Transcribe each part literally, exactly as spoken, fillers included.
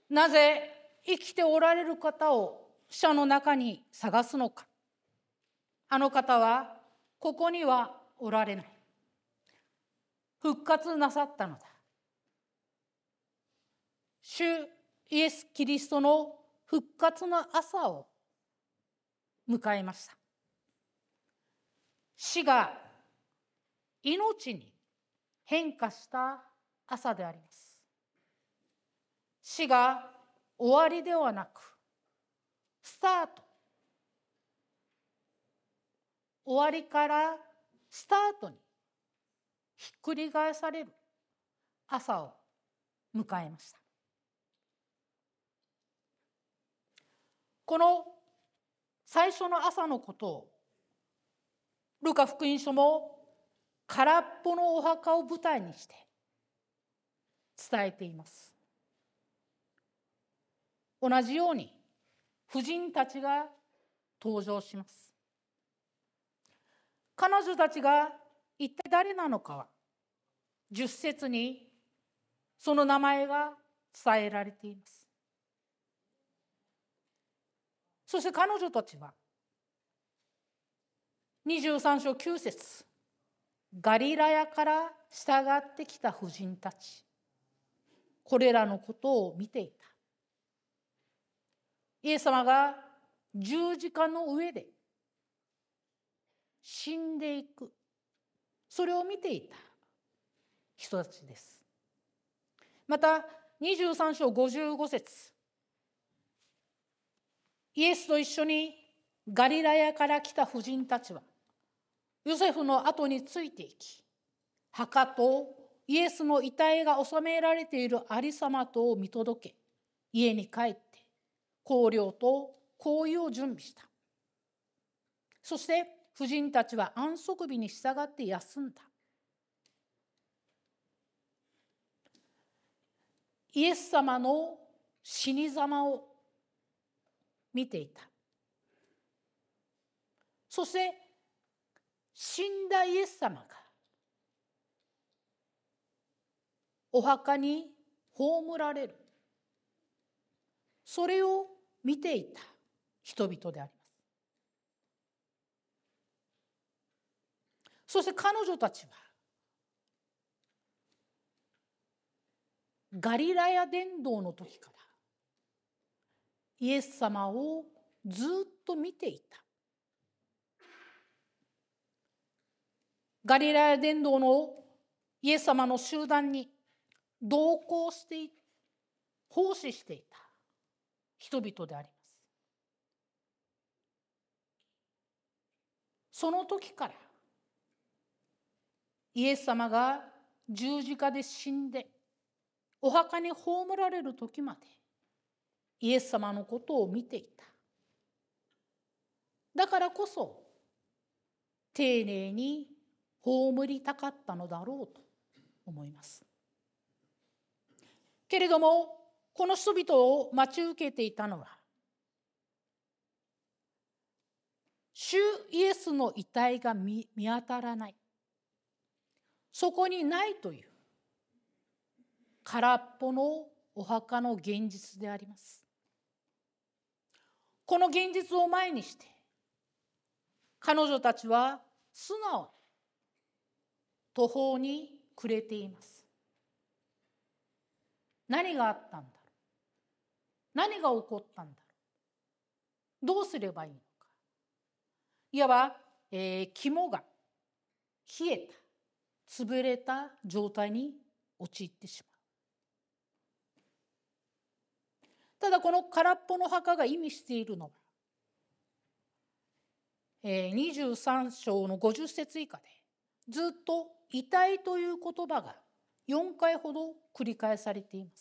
なぜ生きておられる方を死者の中に探すのか。あの方はここにはおられない。復活なさったのだ。主イエス・キリストの復活の朝を迎えました。死が命に変化した朝であります。死が終わりではなく、スタート。終わりからスタートにひっくり返される朝を迎えました。この最初の朝のことをルカ福音書も空っぽのお墓を舞台にして伝えています。同じように婦人たちが登場します。彼女たちが一体誰なのかはじゅっ節にその名前が伝えられています。そして彼女たちはにじゅうさん章きゅう節、ガリラヤから従ってきた婦人たち、これらのことを見ていた。イエス様が十字架の上で死んでいく、それを見ていた人たちです。またにじゅうさん章ごじゅうご節、イエスと一緒にガリラヤから来た婦人たちはヨセフの後についていき、墓とイエスの遺体が収められているありさまとを見届け、家に帰って香料と香油を準備した。そして婦人たちは安息日に従って休んだ。イエス様の死に様を見ていた。そして死んだイエス様がお墓に葬られる、それを見ていた人々であります。そして彼女たちはガリラヤ伝道の時からイエス様をずっと見ていた。ガリラヤ伝道のイエス様の集団に同行して奉仕していた人々であります。その時からイエス様が十字架で死んでお墓に葬られる時までイエス様のことを見ていた。だからこそ丁寧に葬りたかったのだろうと思います。けれどもこの人々を待ち受けていたのは、主イエスの遺体が 見, 見当たらない、そこにないという空っぽのお墓の現実であります。この現実を前にして彼女たちは素直に途方に暮れています。何があったんだろう、何が起こったんだろう、どうすればいいのか。いわば、えー、肝が冷えた、潰れた状態に陥ってしまう。ただこの空っぽの墓が意味しているのは、えー、にじゅうさん章のごじゅっ節以下でずっと遺体という言葉がよんかいほど繰り返されています。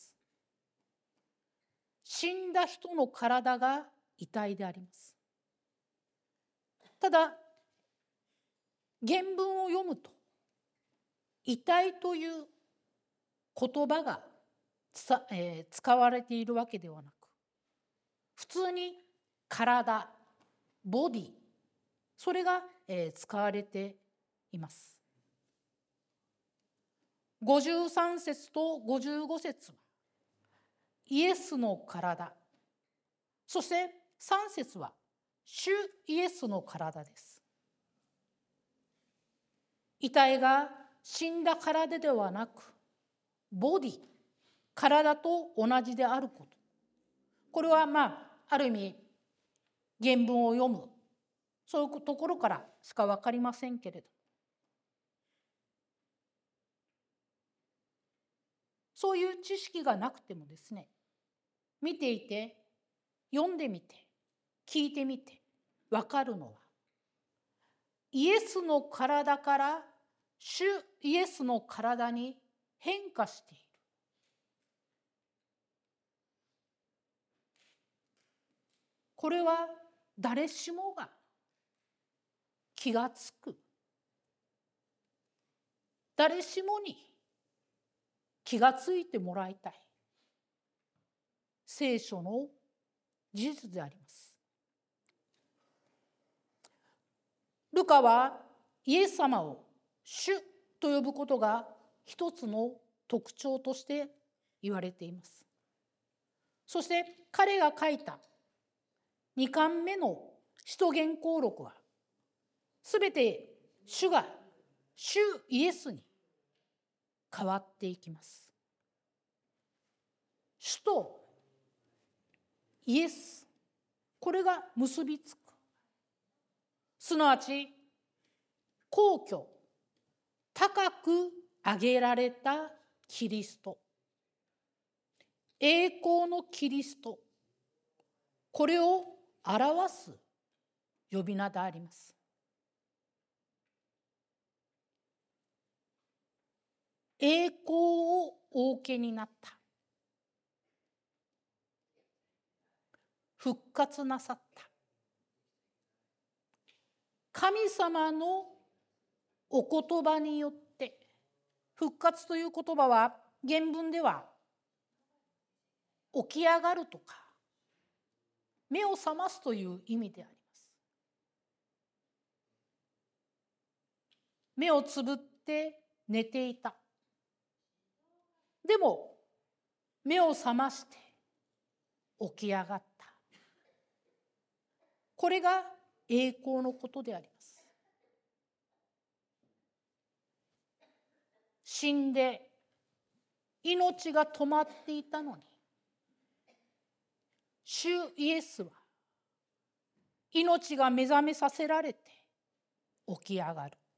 死んだ人の体が遺体であります。ただ原文を読むと遺体という言葉がつ、えー、使われているわけではなく、普通に体、ボディ、それが、えー、使われています。ごじゅうさん節とごじゅうご節はイエスの体。そしてさん節は主イエスの体です。遺体が死んだ体ではなく、ボディ、体と同じであること。これはまあ、ある意味、原文を読む、そういうところからしか分かりませんけれど、そういう知識がなくてもですね、見ていて、読んでみて、聞いてみて、分かるのは、イエスの体から主イエスの体に変化している。これは誰しもが気がつく。誰しもに気がついてもらいたい聖書の事実であります。ルカはイエス様を主と呼ぶことが一つの特徴として言われています。そして彼が書いたにかんめの使徒言行録はすべて主が主イエスに変わっていきます。主とイエス、これが結びつく。すなわち高挙、高く上げられたキリスト、栄光のキリスト、これを表す呼び名であります。栄光をお受けになった。復活なさった。神様のお言葉によって、復活という言葉は原文では起き上がるとか目を覚ますという意味であります。目をつぶって寝ていた。でも目を覚まして起き上がった。これが栄光のことであります。死んで命が止まっていたのに、主イエスは命が目覚めさせられて起き上がる。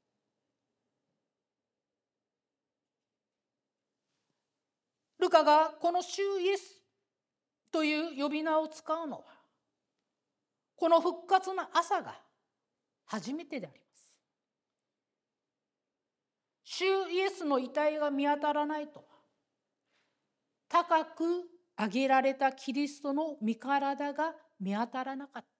ルカがこの主イエスという呼び名を使うのは、この復活の朝が初めてであります。主イエスの遺体が見当たらないとは、高く上げられたキリストの身体が見当たらなかった。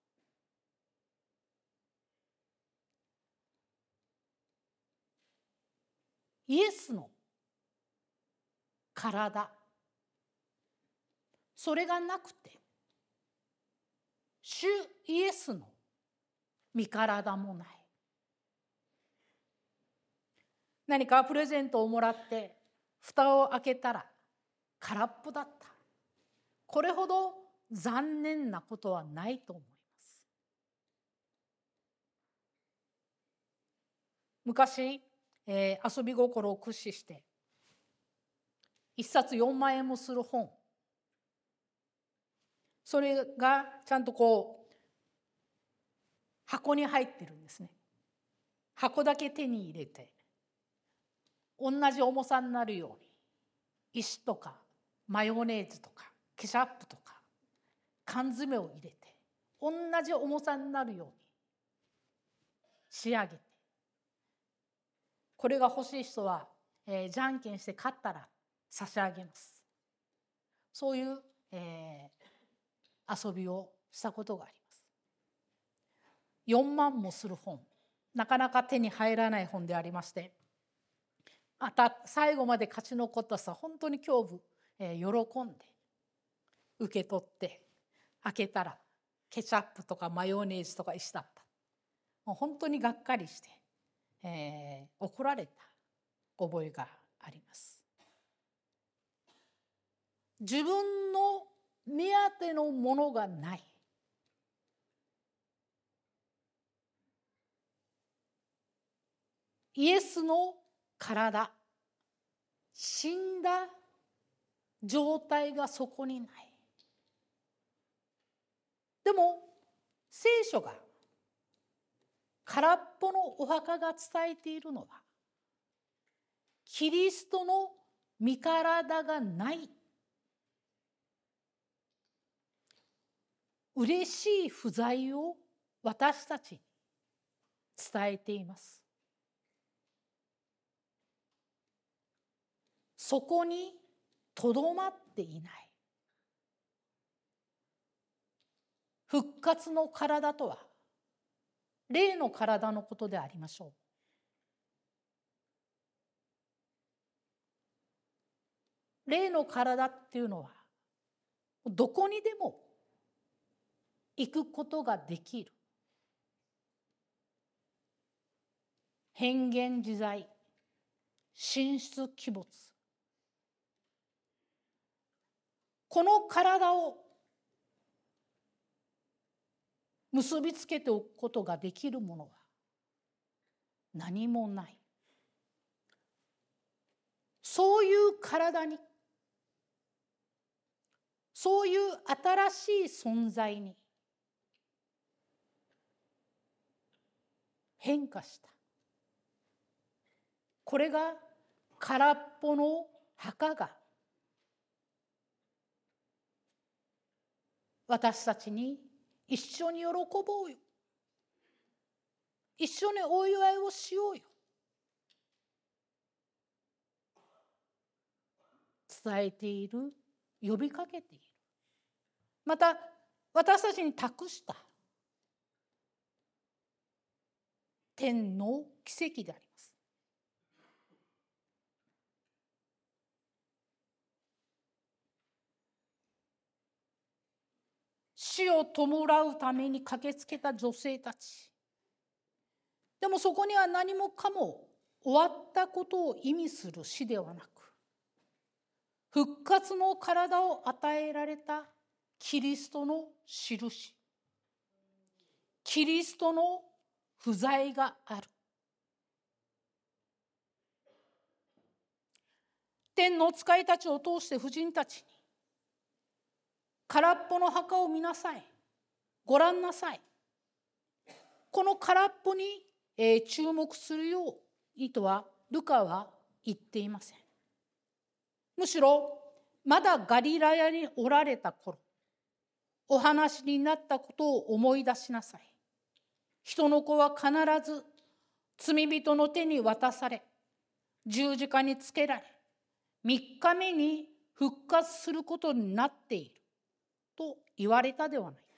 イエスの体、それがなくて、主イエスの身体もない。何かプレゼントをもらって蓋を開けたら空っぽだった。これほど残念なことはないと思います。昔、えー、遊び心を駆使して一冊よんまんえんもする本、それがちゃんとこう箱に入ってるんですね。箱だけ手に入れて同じ重さになるように石とかマヨネーズとかケチャップとか缶詰を入れて同じ重さになるように仕上げて、これが欲しい人は、えー、じゃんけんして勝ったら差し上げます。そういう、えー、遊びをしたことがあります。よんまんもする本、なかなか手に入らない本でありまして、また最後まで勝ち残った人は本当に胸部、えー、喜んで受け取って開けたらケチャップとかマヨネーズとか石だった。もう本当にがっかりして、えー、怒られた覚えがあります。 自分の目当てのものがない。イエスの体、死んだ状態がそこにない。でも聖書が空っぽのお墓が伝えているのは、キリストの身体がない、嬉しい不在を私たちに伝えています。そこにとどまっていない。復活の体とは、霊の体のことでありましょう。霊の体っていうのは、どこにでも行くことができる。変幻自在、神出鬼没。この体を結びつけておくことができるものは何もない。そういう体に、そういう新しい存在に変化した。これが空っぽの墓が私たちに一緒に喜ぼうよ、一緒にお祝いをしようよ、伝えている、呼びかけている。また私たちに託した天の奇跡であります。死を弔うために駆けつけた女性たち。でもそこには何もかも終わったことを意味する死ではなく、復活の体を与えられたキリストの印、キリストの不在がある。天の使いたちを通して婦人たちに、空っぽの墓を見なさい、ご覧なさい。この空っぽに、えー、注目するようにとはルカは言っていません。むしろまだガリラヤにおられた頃、お話になったことを思い出しなさい。人の子は必ず罪人の手に渡され、十字架につけられ、三日目に復活することになっていると言われたではないか。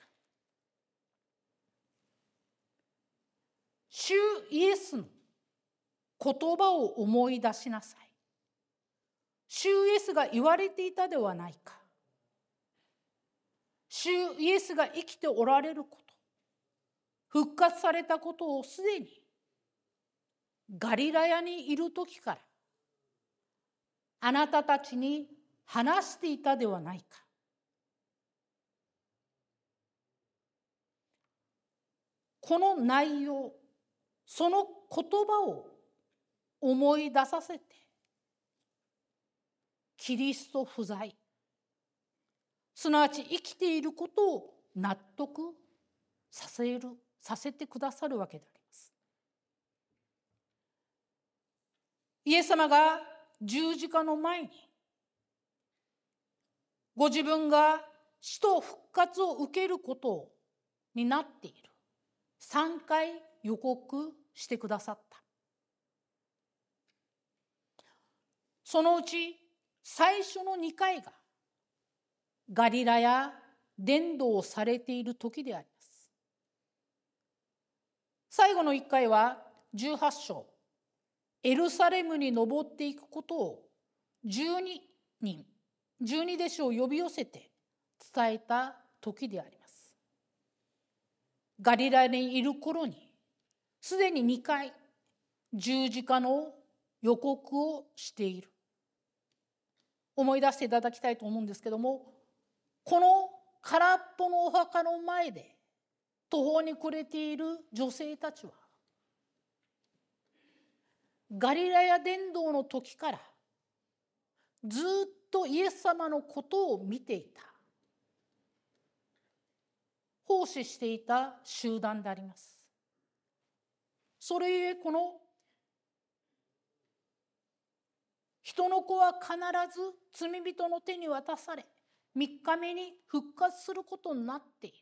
主イエスの言葉を思い出しなさい。主イエスが言われていたではないか。主イエスが生きておられること、復活されたことをすでにガリラヤにいる時からあなたたちに話していたではないか。この内容、その言葉を思い出させて、キリスト不在、すなわち生きていることを納得させる、させてくださるわけであります。イエス様が十字架の前に、ご自分が死と復活を受けることになっている。さんかい予告してくださった。そのうち最初のにかいがガリラヤ伝道をされている時であります。最後のいっかいはじゅうはち章、エルサレムに登っていくことをじゅうににん、じゅうに弟子を呼び寄せて伝えた時であります。ガリラヤにいる頃にすでににかい十字架の予告をしている。 思い出していただきたいと思うんですけども、この空っぽのお墓の前で途方に暮れている女性たちは、ガリラヤ伝道の時からずっとイエス様のことを見ていた、奉仕していた集団であります。それゆえこの人の子は必ず罪人の手に渡され、みっかめに復活することになっている。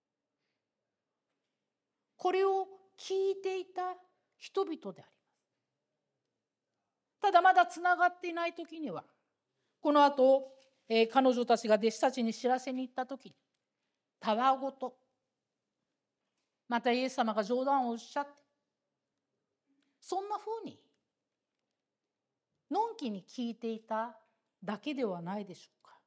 これを聞いていた人々であります。ただまだつながっていない時には、この後、えー、彼女たちが弟子たちに知らせに行った時に、たわごと、またイエス様が冗談をおっしゃって、そんなふうにのんきに聞いていただけではないでしょうか。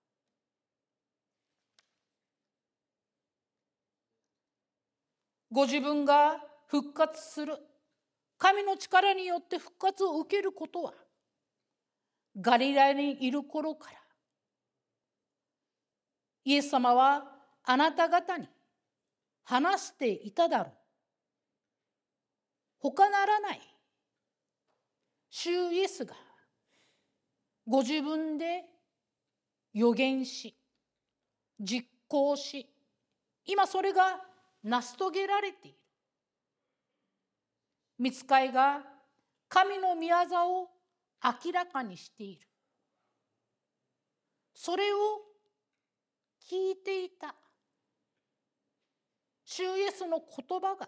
ご自分が復活する、神の力によって復活を受けることは、ガリラヤにいる頃からイエス様はあなた方に話していただろう。他ならない主イエスがご自分で予言し、実行し、今それが成し遂げられている。御使いが神の御業を明らかにしている。それを聞いていた主イエスの言葉が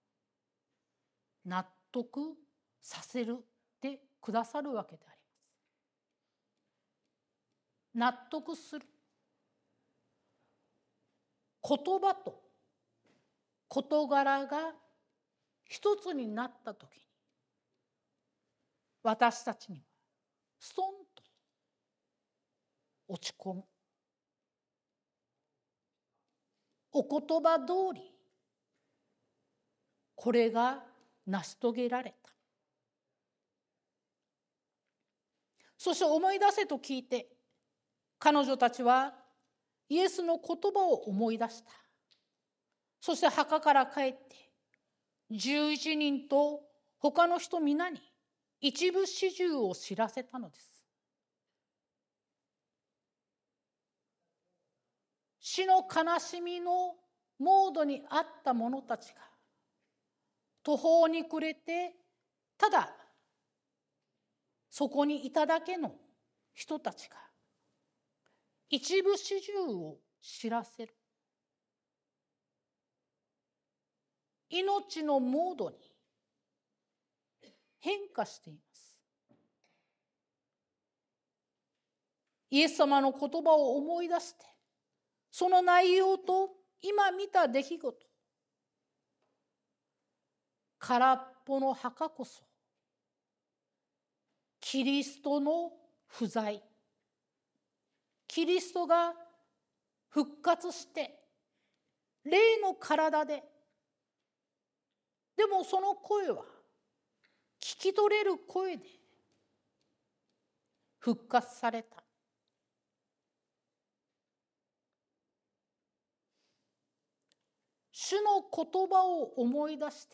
納得させるでくださるわけであります。納得する。言葉と事柄が一つになったときに、私たちにはストンと落ち込む。お言葉通りこれが成し遂げられた。そして思い出せと聞いて、彼女たちはイエスの言葉を思い出した。そして墓から帰ってじゅういちにんと他の人皆に一部始終を知らせたのです。死の悲しみのモードにあった者たちが途方に暮れて、ただそこにいただけの人たちが一部始終を知らせる。命のモードに変化しています。イエス様の言葉を思い出して、その内容と今見た出来事、空っぽの墓こそキリストの不在、キリストが復活して霊の体で、でもその声は聞き取れる声で復活された。主の言葉を思い出して、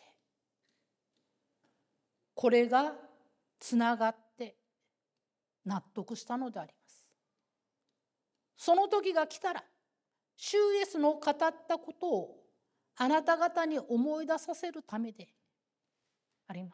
これがつながって納得したのであります。その時が来たら、主イエスの語ったことをあなた方に思い出させるためであります。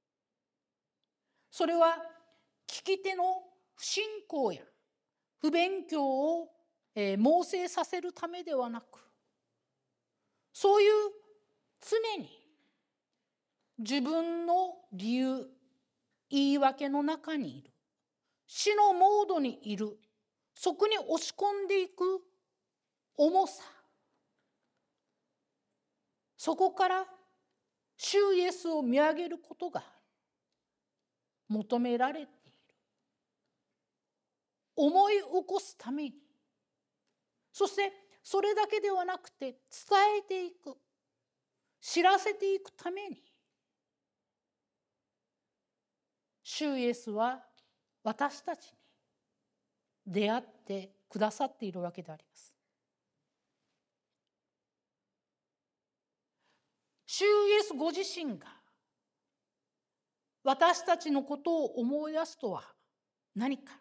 それは聞き手の不信仰や不勉強を猛省させるためではなく、そういう常に自分の理由、言い訳の中にいる、死のモードにいる、そこに押し込んでいく重さ、そこから主イエスを見上げることが求められている。思い起こすために、そしてそれだけではなくて伝えていく、知らせていくために、主イエスは私たちに出会ってくださっているわけであります。主イエスご自身が私たちのことを思い出すとは何か。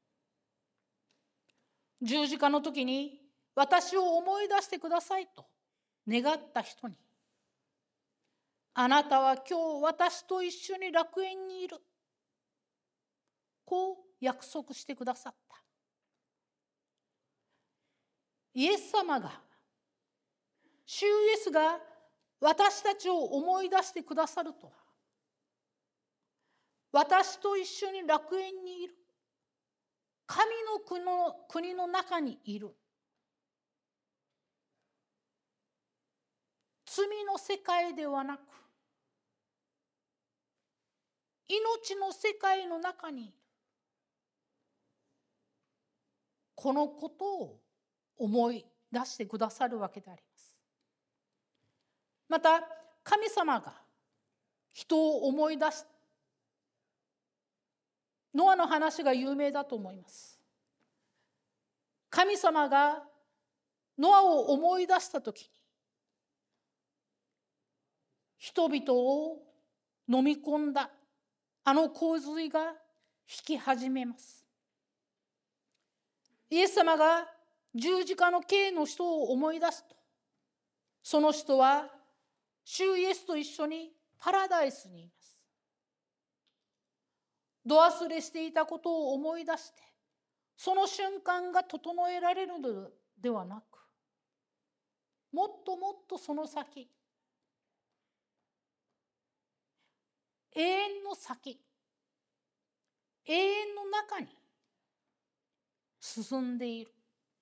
十字架の時に私を思い出してくださいと願った人に、あなたは今日私と一緒に楽園にいる、こう約束してくださった。イエス様が、主イエスが私たちを思い出してくださるとは、私と一緒に楽園にいる、神の国の、国の中にいる、罪の世界ではなく命の世界の中にいる、このことを思い出してくださるわけであります。また神様が人を思い出し、ノアの話が有名だと思います。神様がノアを思い出したときに、人々を飲み込んだあの洪水が引き始めます。イエス様が十字架の刑の人を思い出すと、その人は主イエスと一緒にパラダイスにいます。度忘れしていたことを思い出して、その瞬間が整えられるのではなく、もっともっとその先、永遠の先、永遠の中に進んでいる。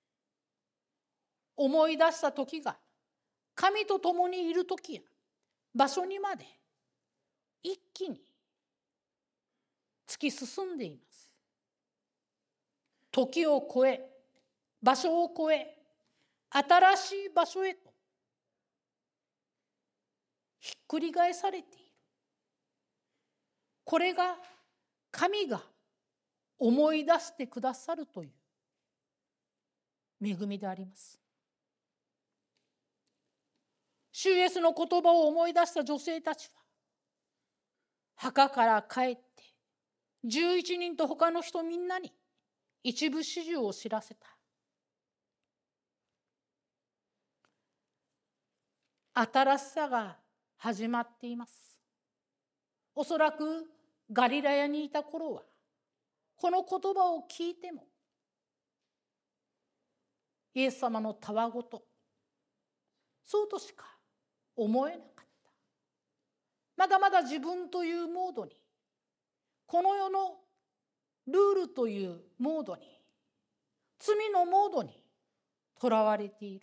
思い出した時が神と共にいる時や場所にまで一気に突き進んでいます。時を超え、場所を超え、新しい場所へとひっくり返されている。これが神が思い出してくださるという恵みであります。主イエスの言葉を思い出した女性たちは、墓から帰ってじゅういちにんと他の人みんなに一部始終を知らせた。新しさが始まっています。おそらくガリラヤにいた頃は、この言葉を聞いてもイエス様のたわごと、そうとしか思えなかった。まだまだ自分というモードに、この世のルールというモードに、罪のモードにとらわれている。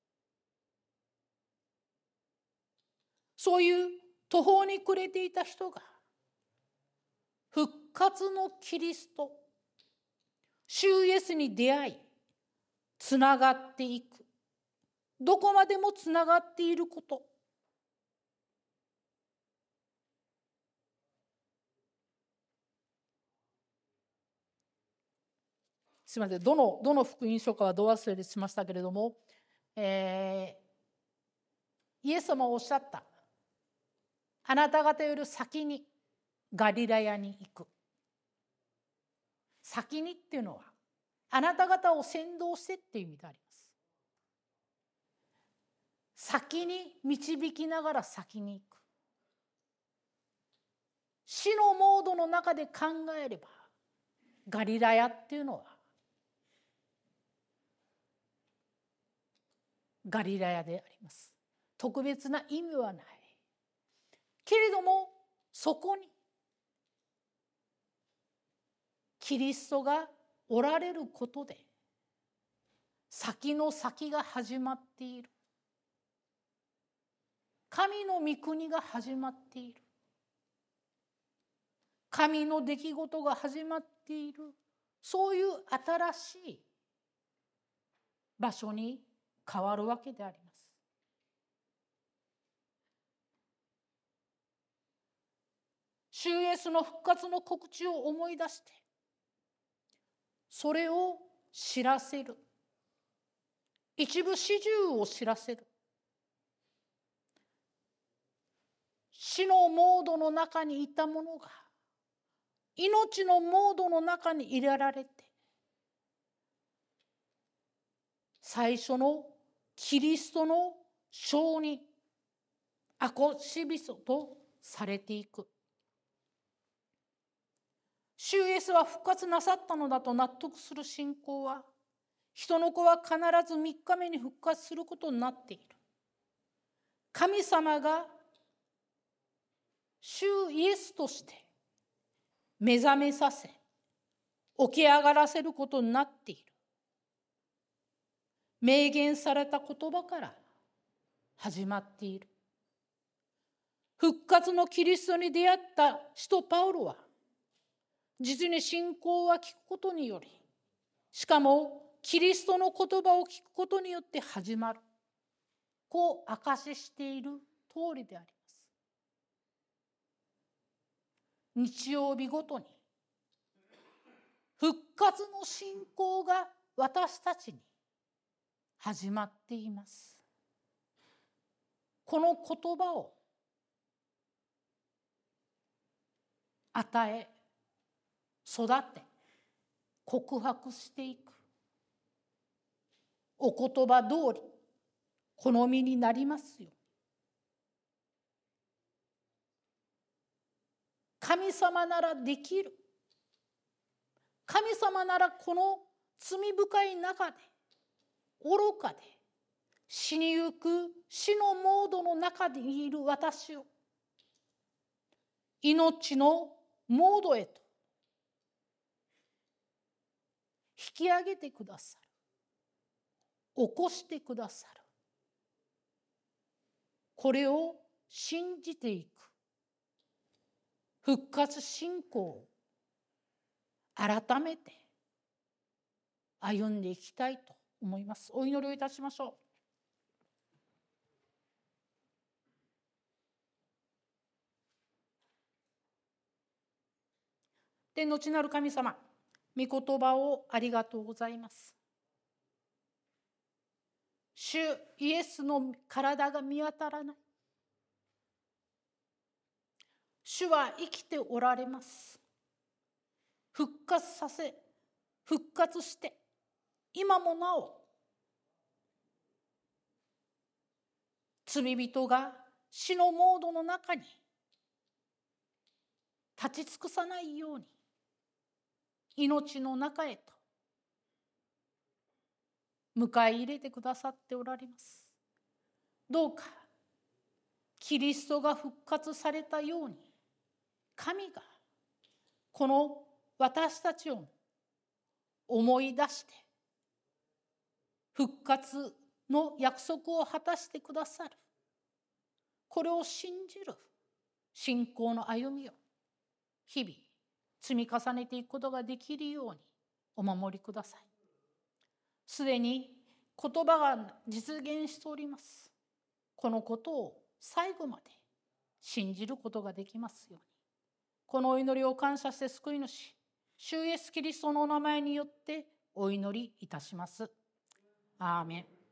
そういう途方に暮れていた人が、復活のキリスト、主イエスに出会い、つながっていく。どこまでもつながっていること。すみません、どの、どの福音書かはど忘れしましたけれども、えー、イエス様はおっしゃった。あなた方より先にガリラヤに行く。先にっていうのは、あなた方を先導してっていう意味であります。先に導きながら先に行く。死のモードの中で考えれば、ガリラヤっていうのはガリラヤであります。特別な意味はない。けれどもそこにキリストがおられることで、先の先が始まっている。神の御国が始まっている。神の出来事が始まっている。そういう新しい場所に変わるわけであります。主イエスの復活の告知を思い出して、それを知らせる。一部始終を知らせる。死のモードの中にいたものが命のモードの中に入れられて、最初のキリストの証人、証人とされていく。主イエスは復活なさったのだと納得する信仰は、人の子は必ずみっかめに復活することになっている。神様が主イエスとして目覚めさせ、起き上がらせることになっている。明言された言葉から始まっている。復活のキリストに出会った使徒パウロは、実に信仰は聞くことにより、しかもキリストの言葉を聞くことによって始まる。こう証ししている通りであります。日曜日ごとに復活の信仰が私たちに始まっています。この言葉を与え、育て、告白していく。お言葉通り好みになりますよ。神様ならできる。神様ならこの罪深い中で、愚かで、死にゆく死のモードの中でいる私を、命のモードへと引き上げてくださる。起こしてくださる。これを信じていく。復活信仰を改めて歩んでいきたいと思います。お祈りをいたしましょう。天の地なる神様、御言葉をありがとうございます。主イエスの体が見当たらない。主は生きておられます。復活させ、復活して、今もなお、罪人が死のモードの中に立ち尽くさないように、命の中へと迎え入れてくださっておられます。どうかキリストが復活されたように、神がこの私たちを思い出して復活の約束を果たしてくださる。これを信じる信仰の歩みを日々積み重ねていくことができるようにお守りください。すでに言葉が実現しております。このことを最後まで信じることができますように。このお祈りを感謝して救い主、主イエスキリストのお名前によってお祈りいたします。アーメン。